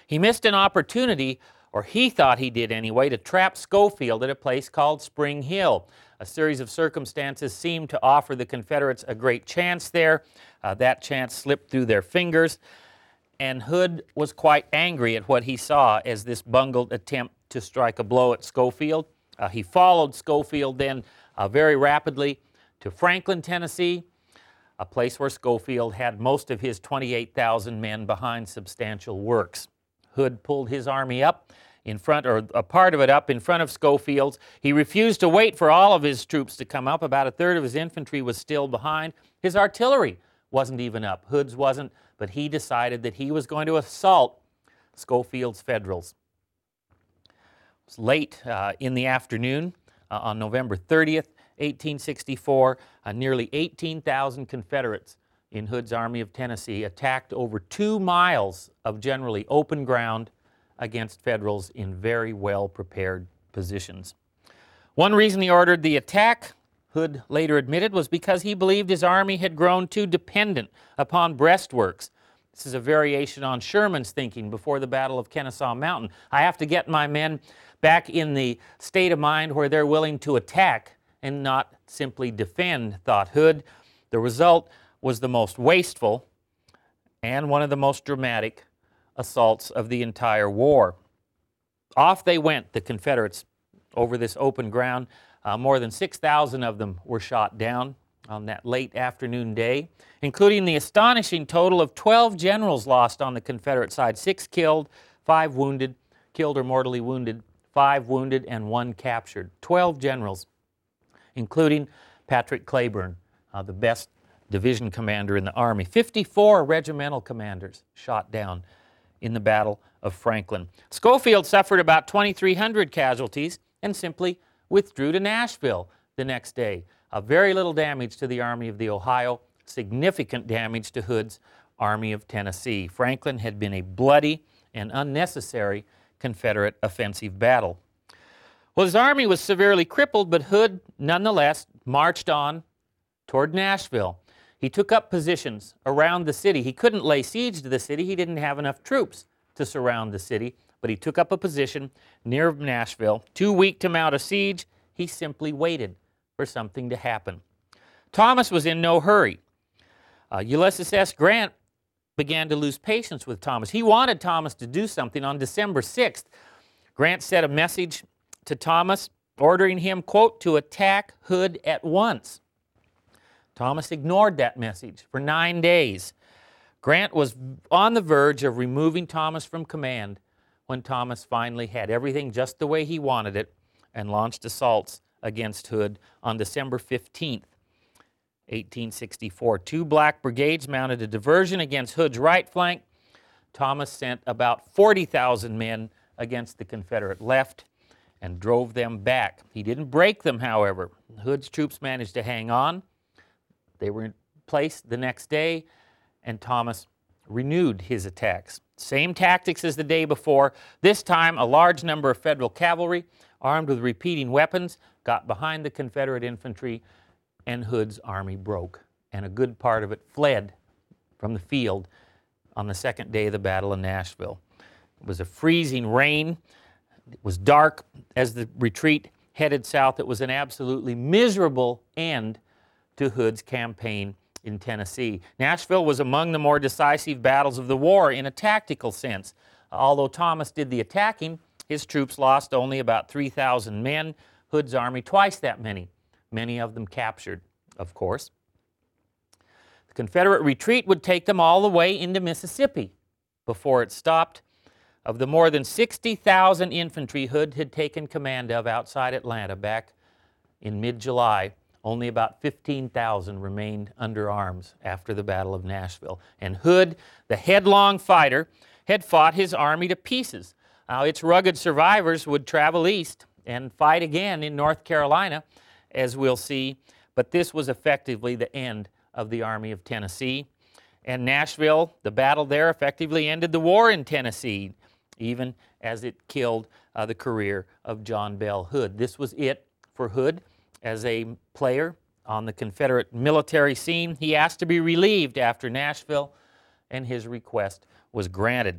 He missed an opportunity, or he thought he did anyway, to trap Schofield at a place called Spring Hill. A series of circumstances seemed to offer the Confederates a great chance there. That chance slipped through their fingers, and Hood was quite angry at what he saw as this bungled attempt to strike a blow at Schofield. He followed Schofield then very rapidly to Franklin, Tennessee, a place where Schofield had most of his 28,000 men behind substantial works. Hood pulled his army up in front, or a part of it up in front of Schofield's. He refused to wait for all of his troops to come up. About a third of his infantry was still behind. His artillery wasn't even up. Hood's wasn't, but he decided that he was going to assault Schofield's Federals. It was late in the afternoon on November 30th, 1864. Nearly 18,000 Confederates in Hood's Army of Tennessee attacked over 2 miles of generally open ground against Federals in very well-prepared positions. One reason he ordered the attack, Hood later admitted, was because he believed his army had grown too dependent upon breastworks. This is a variation on Sherman's thinking before the Battle of Kennesaw Mountain. I have to get my men back in the state of mind where they're willing to attack and not simply defend, thought Hood. The result was the most wasteful and one of the most dramatic assaults of the entire war. Off they went, the Confederates, over this open ground. More than 6,000 of them were shot down on that late afternoon day, including the astonishing total of 12 generals lost on the Confederate side. 6 killed, 5 wounded, killed or mortally wounded, 5 wounded, and 1 captured. 12 generals, including Patrick Cleburne, the best division commander in the Army. 54 regimental commanders shot down in the Battle of Franklin. Schofield suffered about 2,300 casualties and simply withdrew to Nashville the next day. Very little damage to the Army of the Ohio, significant damage to Hood's Army of Tennessee. Franklin had been a bloody and unnecessary Confederate offensive battle. Well, his army was severely crippled, but Hood nonetheless marched on toward Nashville. He took up positions around the city. He couldn't lay siege to the city. He didn't have enough troops to surround the city, but he took up a position near Nashville. Too weak to mount a siege, he simply waited for something to happen. Thomas was in no hurry. Ulysses S. Grant began to lose patience with Thomas. He wanted Thomas to do something. On December 6th, Grant sent a message to Thomas ordering him, quote, to attack Hood at once. Thomas ignored that message for 9 days. Grant was on the verge of removing Thomas from command when Thomas finally had everything just the way he wanted it and launched assaults against Hood on December 15th, 1864. 2 black brigades mounted a diversion against Hood's right flank. Thomas sent about 40,000 men against the Confederate left and drove them back. He didn't break them, however. Hood's troops managed to hang on. They were in place the next day, and Thomas renewed his attacks. Same tactics as the day before. This time, a large number of Federal cavalry, armed with repeating weapons, got behind the Confederate infantry, and Hood's army broke, and a good part of it fled from the field on the second day of the Battle of Nashville. It was a freezing rain. It was dark as the retreat headed south. It was an absolutely miserable end to Hood's campaign in Tennessee. Nashville was among the more decisive battles of the war in a tactical sense. Although Thomas did the attacking, his troops lost only about 3,000 men. Hood's army twice that many of them captured, of course. The Confederate retreat would take them all the way into Mississippi before it stopped. Of the more than 60,000 infantry Hood had taken command of outside Atlanta back in mid-July, only about 15,000 remained under arms after the Battle of Nashville. And Hood, the headlong fighter, had fought his army to pieces. Now, its rugged survivors would travel east and fight again in North Carolina, as we'll see, but this was effectively the end of the Army of Tennessee. And Nashville, the battle there, effectively ended the war in Tennessee, even as it killed the career of John Bell Hood. This was it for Hood. As a player on the Confederate military scene, he asked to be relieved after Nashville, and his request was granted.